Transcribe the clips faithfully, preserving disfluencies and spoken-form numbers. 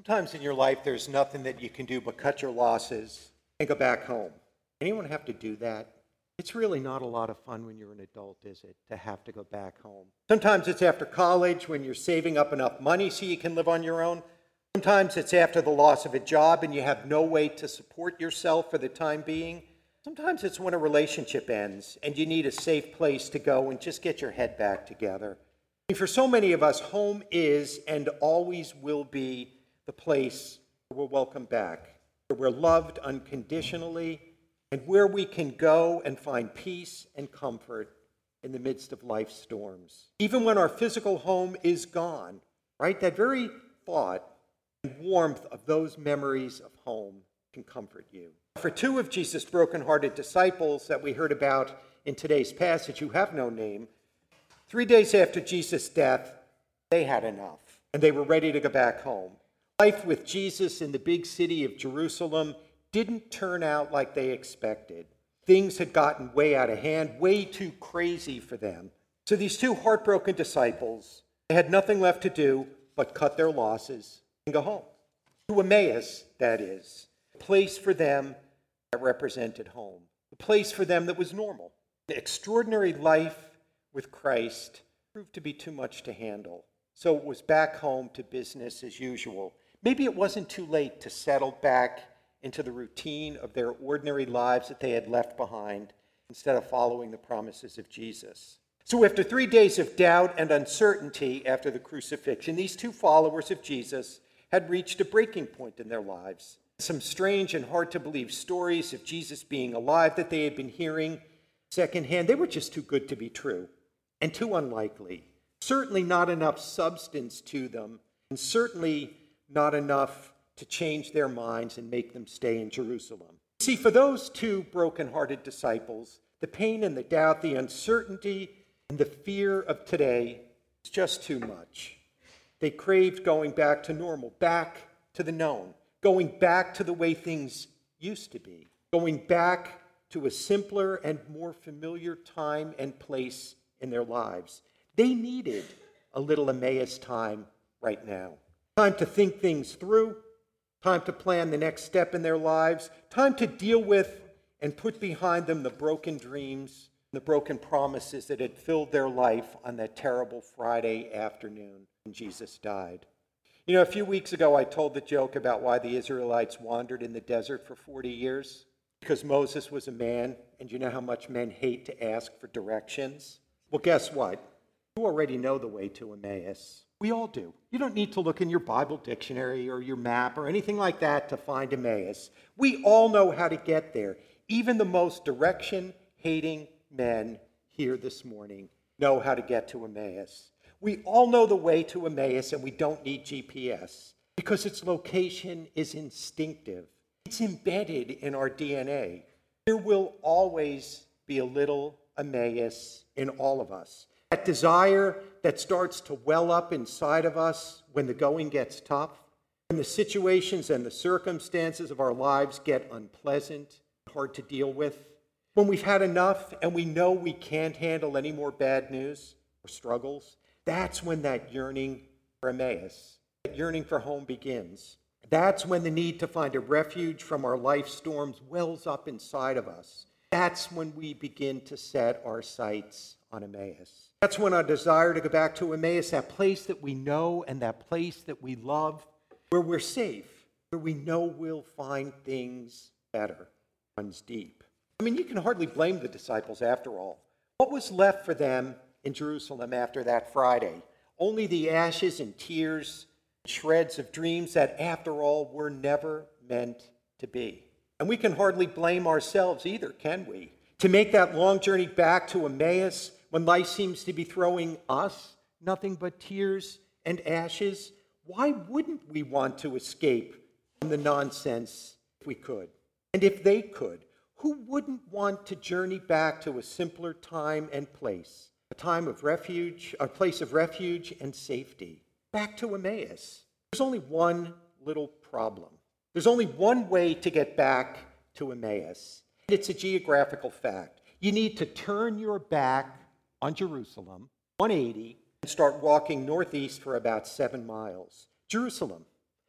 Sometimes in your life, there's nothing that you can do but cut your losses and go back home. Anyone have to do that? It's really not a lot of fun when you're an adult, is it, to have to go back home? Sometimes it's after college when you're saving up enough money so you can live on your own. Sometimes it's after the loss of a job and you have no way to support yourself for the time being. Sometimes it's when a relationship ends and you need a safe place to go and just get your head back together. And for so many of us, home is and always will be the place where we're welcome back, where we're loved unconditionally, and where we can go and find peace and comfort in the midst of life's storms. Even when our physical home is gone, right? That very thought and warmth of those memories of home can comfort you. For two of Jesus' brokenhearted disciples that we heard about in today's passage, who have no name, three days after Jesus' death, they had enough, and they were ready to go back home. Life with Jesus in the big city of Jerusalem didn't turn out like they expected. Things had gotten way out of hand, way too crazy for them. So these two heartbroken disciples, they had nothing left to do but cut their losses and go home. To Emmaus, that is. A place for them that represented home. A place for them that was normal. The extraordinary life with Christ proved to be too much to handle. So it was back home to business as usual. Maybe it wasn't too late to settle back into the routine of their ordinary lives that they had left behind instead of following the promises of Jesus. So after three days of doubt and uncertainty after the crucifixion, these two followers of Jesus had reached a breaking point in their lives. Some strange and hard-to-believe stories of Jesus being alive that they had been hearing secondhand, they were just too good to be true and too unlikely. Certainly not enough substance to them, and certainly not enough to change their minds and make them stay in Jerusalem. See, for those two broken-hearted disciples, the pain and the doubt, the uncertainty and the fear of today is just too much. They craved going back to normal, back to the known, going back to the way things used to be, going back to a simpler and more familiar time and place in their lives. They needed a little Emmaus time right now. Time to think things through, time to plan the next step in their lives, time to deal with and put behind them the broken dreams, the broken promises that had filled their life on that terrible Friday afternoon when Jesus died. You know, a few weeks ago I told the joke about why the Israelites wandered in the desert for forty years. Because Moses was a man, and you know how much men hate to ask for directions? Well, guess what? You already know the way to Emmaus. We all do. You don't need to look in your Bible dictionary or your map or anything like that to find Emmaus. We all know how to get there. Even the most direction-hating men here this morning know how to get to Emmaus. We all know the way to Emmaus, and we don't need G P S because its location is instinctive. It's embedded in our D N A. There will always be a little Emmaus in all of us. That desire that starts to well up inside of us when the going gets tough, when the situations and the circumstances of our lives get unpleasant, hard to deal with, when we've had enough and we know we can't handle any more bad news or struggles, that's when that yearning for Emmaus, that yearning for home begins. That's when the need to find a refuge from our life storms wells up inside of us. That's when we begin to set our sights on Emmaus. That's when our desire to go back to Emmaus, that place that we know and that place that we love, where we're safe, where we know we'll find things better, runs deep. I mean, you can hardly blame the disciples after all. What was left for them in Jerusalem after that Friday? Only the ashes and tears, shreds of dreams that, after all, were never meant to be. And we can hardly blame ourselves either, can we? To make that long journey back to Emmaus when life seems to be throwing us nothing but tears and ashes, why wouldn't we want to escape from the nonsense if we could? And if they could, who wouldn't want to journey back to a simpler time and place, a time of refuge, a place of refuge and safety? Back to Emmaus. There's only one little problem. There's only one way to get back to Emmaus. It's a geographical fact. You need to turn your back on Jerusalem, one eighty, and start walking northeast for about seven miles. Jerusalem,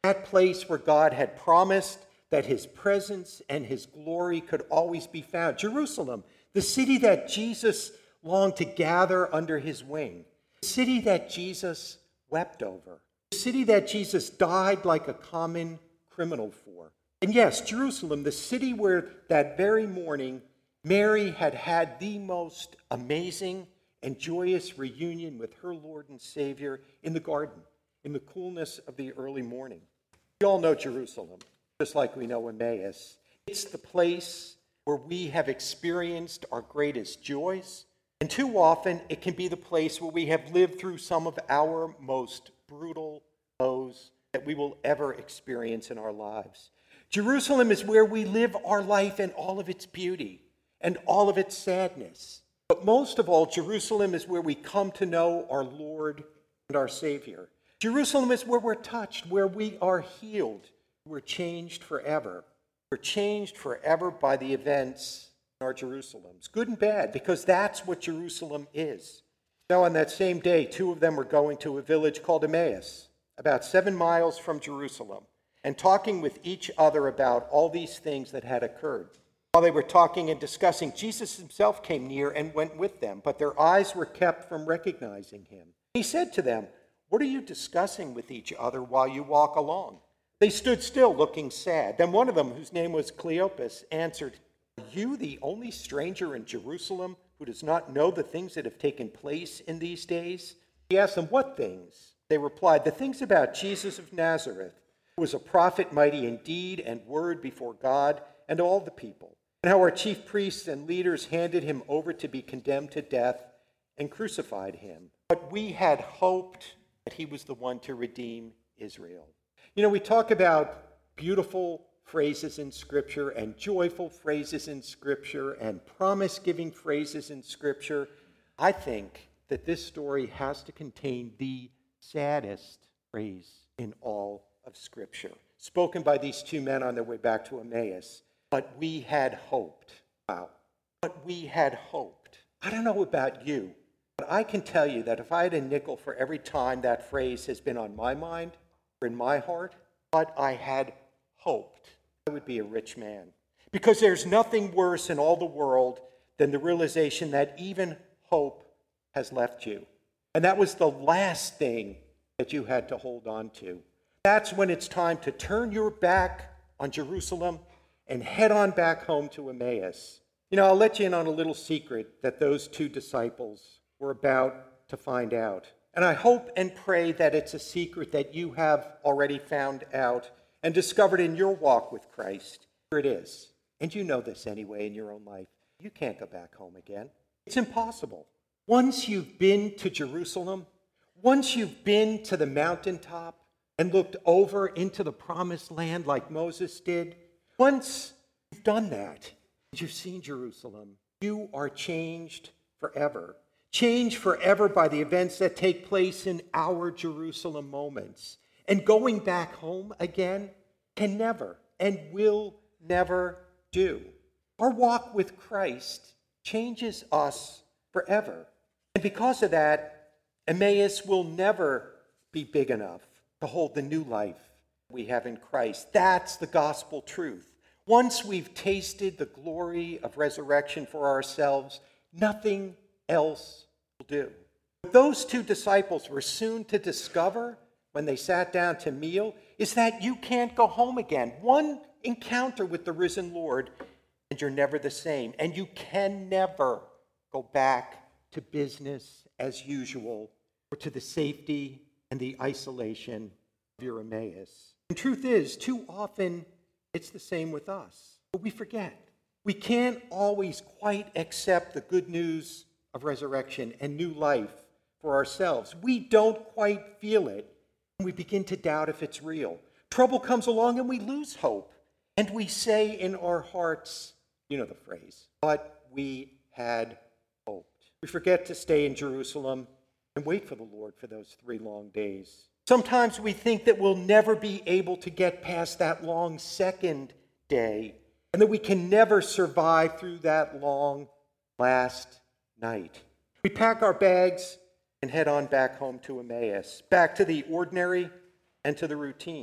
That place where God had promised that his presence and his glory could always be found. Jerusalem, the city that Jesus longed to gather under his wing. The city that Jesus wept over. The city that Jesus died like a common criminal for. And yes, Jerusalem, the city where that very morning Mary had had the most amazing and joyous reunion with her Lord and Savior in the garden, in the coolness of the early morning. We all know Jerusalem, just like we know Emmaus. It's the place where we have experienced our greatest joys, and too often it can be the place where we have lived through some of our most brutal lows that we will ever experience in our lives. Jerusalem is where we live our life in all of its beauty and all of its sadness. But most of all, Jerusalem is where we come to know our Lord and our Savior. Jerusalem is where we're touched, where we are healed. We're changed forever. We're changed forever by the events in our Jerusalems, good and bad, because that's what Jerusalem is. Now, on that same day, two of them were going to a village called Emmaus, about seven miles from Jerusalem, and talking with each other about all these things that had occurred. While they were talking and discussing, Jesus himself came near and went with them, but their eyes were kept from recognizing him. He said to them, "What are you discussing with each other while you walk along?" They stood still, looking sad. Then one of them, whose name was Cleopas, answered, "Are you the only stranger in Jerusalem who does not know the things that have taken place in these days?" He asked them, "What things?" They replied, "The things about Jesus of Nazareth, who was a prophet, mighty in deed and word before God and all the people, and how our chief priests and leaders handed him over to be condemned to death and crucified him. But we had hoped that he was the one to redeem Israel." You know, we talk about beautiful phrases in Scripture and joyful phrases in Scripture and promise-giving phrases in Scripture. I think that this story has to contain the saddest phrase in all of Scripture, spoken by these two men on their way back to Emmaus. But we had hoped. Wow. But we had hoped. I don't know about you, but I can tell you that if I had a nickel for every time that phrase has been on my mind or in my heart, but I had hoped, I would be a rich man. Because there's nothing worse in all the world than the realization that even hope has left you. And that was the last thing that you had to hold on to. That's when it's time to turn your back on Jerusalem and head on back home to Emmaus. You know, I'll let you in on a little secret that those two disciples were about to find out. And I hope and pray that it's a secret that you have already found out and discovered in your walk with Christ. Here it is. And you know this anyway in your own life. You can't go back home again. It's impossible. Once you've been to Jerusalem, once you've been to the mountaintop and looked over into the promised land like Moses did, once you've done that, you've seen Jerusalem, you are changed forever. Changed forever by the events that take place in our Jerusalem moments. And going back home again can never and will never do. Our walk with Christ changes us forever. And because of that, Emmaus will never be big enough to hold the new life we have in Christ. That's the gospel truth. Once we've tasted the glory of resurrection for ourselves, nothing else will do. What those two disciples were soon to discover when they sat down to meal is that you can't go home again. One encounter with the risen Lord, and you're never the same. And you can never go back to business as usual or to the safety and the isolation of your Emmaus. And truth is, too often it's the same with us. But we forget. We can't always quite accept the good news of resurrection and new life for ourselves. We don't quite feel it, and we begin to doubt if it's real. Trouble comes along and we lose hope. And we say in our hearts, you know the phrase, but we had hoped. We forget to stay in Jerusalem and wait for the Lord for those three long days. Sometimes we think that we'll never be able to get past that long second day and that we can never survive through that long last night. We pack our bags and head on back home to Emmaus, back to the ordinary and to the routine.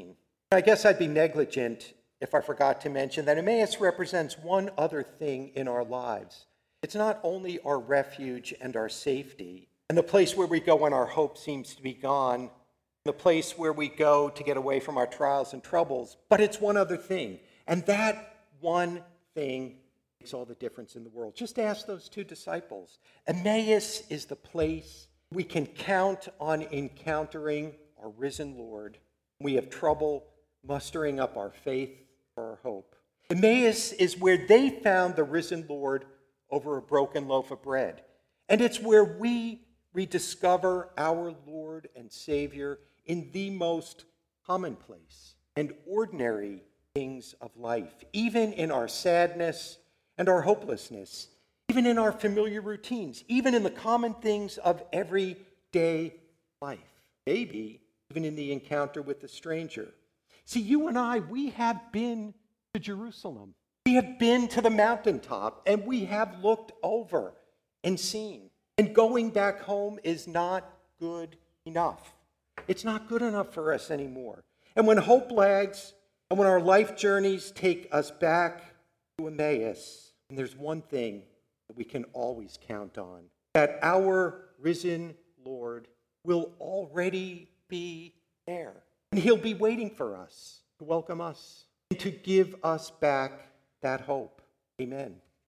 I guess I'd be negligent if I forgot to mention that Emmaus represents one other thing in our lives. It's not only our refuge and our safety, and the place where we go when our hope seems to be gone, the place where we go to get away from our trials and troubles, but it's one other thing. And that one thing makes all the difference in the world. Just ask those two disciples. Emmaus is the place we can count on encountering our risen Lord. We have trouble mustering up our faith or our hope. Emmaus is where they found the risen Lord over a broken loaf of bread. And it's where we rediscover our Lord and Savior in the most commonplace and ordinary things of life, even in our sadness and our hopelessness, even in our familiar routines, even in the common things of everyday life, maybe even in the encounter with the stranger. See, you and I, we have been to Jerusalem. We have been to the mountaintop, and we have looked over and seen. And going back home is not good enough. It's not good enough for us anymore. And when hope lags, and when our life journeys take us back to Emmaus, and there's one thing that we can always count on, that our risen Lord will already be there. And he'll be waiting for us to welcome us and to give us back that hope. Amen.